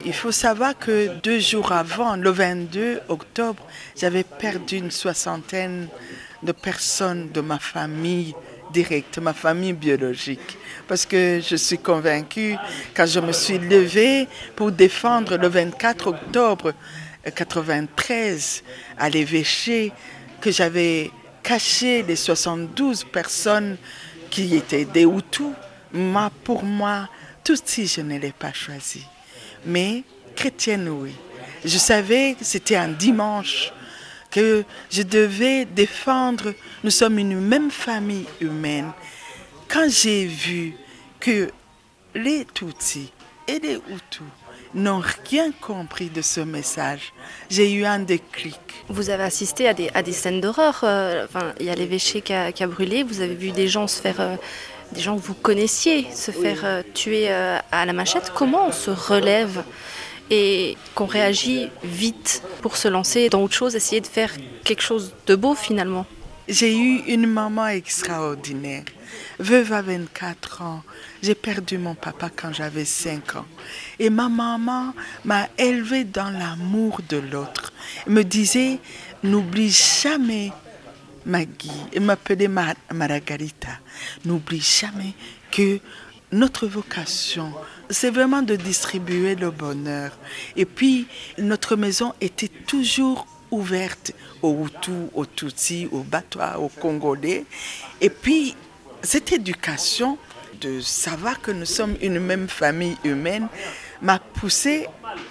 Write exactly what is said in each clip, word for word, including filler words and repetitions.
Il faut savoir que deux jours avant, le vingt-deux octobre, j'avais perdu une soixantaine de personnes de ma famille directe, ma famille biologique. Parce que je suis convaincue, quand je me suis levée pour défendre le vingt-quatre octobre quatre-vingt-treize à l'évêché, que j'avais caché les soixante-douze personnes qui étaient des Hutus. Moi, pour moi, Tutsi, je ne l'ai pas choisi. Mais chrétienne, oui. Je savais que c'était un dimanche, que je devais défendre, nous sommes une même famille humaine. Quand j'ai vu que les Tutsis et les Hutus n'ont rien compris de ce message, j'ai eu un déclic. Vous avez assisté à des, à des scènes d'horreur. Euh, enfin, il y a l'évêché qui a, qui a brûlé. Vous avez vu des gens se faire, euh, des gens que vous connaissiez se faire euh, tuer euh, à la machette. Comment on se relève et qu'on réagit vite pour se lancer dans autre chose, essayer de faire quelque chose de beau finalement? J'ai eu une maman extraordinaire, veuve à vingt-quatre ans. J'ai perdu mon papa quand j'avais cinq ans. Et ma maman m'a élevée dans l'amour de l'autre. Elle me disait, n'oublie jamais Maggie. Elle m'appelait Margarita. N'oublie jamais que notre vocation, c'est vraiment de distribuer le bonheur. Et puis, notre maison était toujours ouverte aux Hutus, aux Tutsis, aux Batwa, aux Congolais. Et puis, cette éducation de savoir que nous sommes une même famille humaine m'a poussée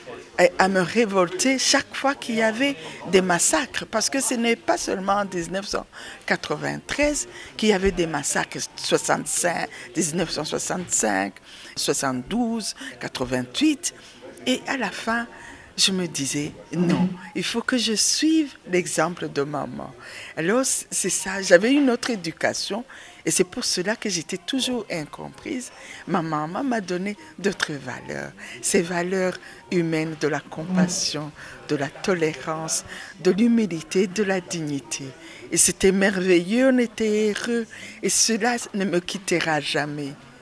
à me révolter chaque fois qu'il y avait des massacres. Parce que ce n'est pas seulement en dix-neuf cent quatre-vingt-treize qu'il y avait des massacres, soixante-cinq, dix-neuf cent soixante-cinq, soixante-douze, quatre-vingt-huit. Et à la fin, je me disais, non, il faut que je suive l'exemple de maman. Alors, c'est ça, j'avais une autre éducation et c'est pour cela que j'étais toujours incomprise. Ma maman m'a donné d'autres valeurs, ces valeurs humaines de la compassion, de la tolérance, de l'humilité, de la dignité. Et c'était merveilleux, on était heureux et cela ne me quittera jamais.